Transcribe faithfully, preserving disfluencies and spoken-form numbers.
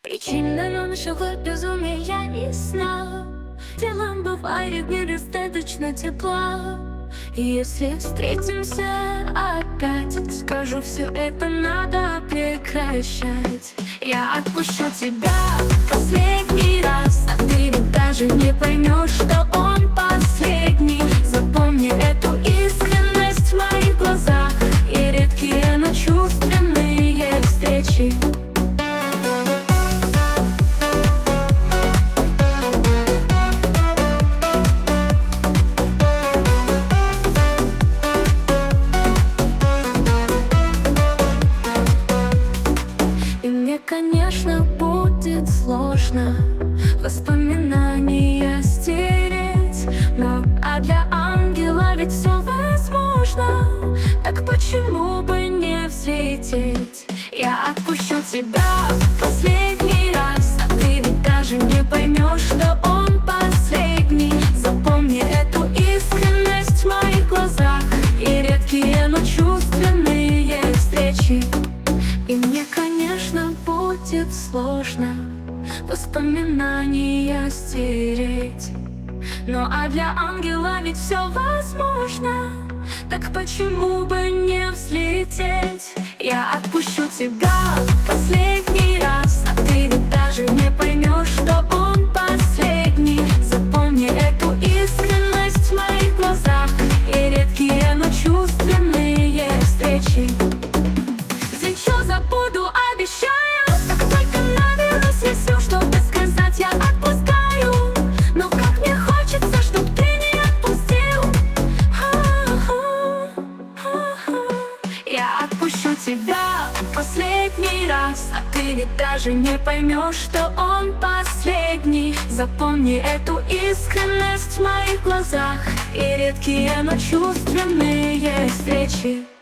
Причина нашего безумия я не знал. Делом бывает недостаточно тепла. И если встретимся опять, скажу, все это надо прекращать. Я отпущу тебя в последний раз, а ты ведь даже не поймешь, что он последний. Запомни эту искренность в моих глазах и редкие, но чувственные встречи. Конечно, будет сложно воспоминания стереть, но а для ангела ведь все возможно. Так почему бы не взлететь? Я отпущу тебя в последний раз, а ты ведь даже не поймешь, что он последний. Запомни эту искренность в моих глазах и редкие, но чувственные встречи. И мне, конечно, будет сложно воспоминания стереть, но а для ангела ведь все возможно. Так почему бы не взлететь? Я отпущу тебя в последний раз, а ты ведь даже не поймешь, что он последний. Запомни эту искренность в моих глазах и редкие, но чувственные встречи. Все забуду, обещаю. Как только наберусь я сил, чтобы сказать, я отпускаю. Но как мне хочется, чтоб ты не отпустил. Я отпущу тебя в последний раз, а ты ведь даже не поймешь, что он последний. Запомни эту искренность в моих глазах и редкие, но чувственные встречи.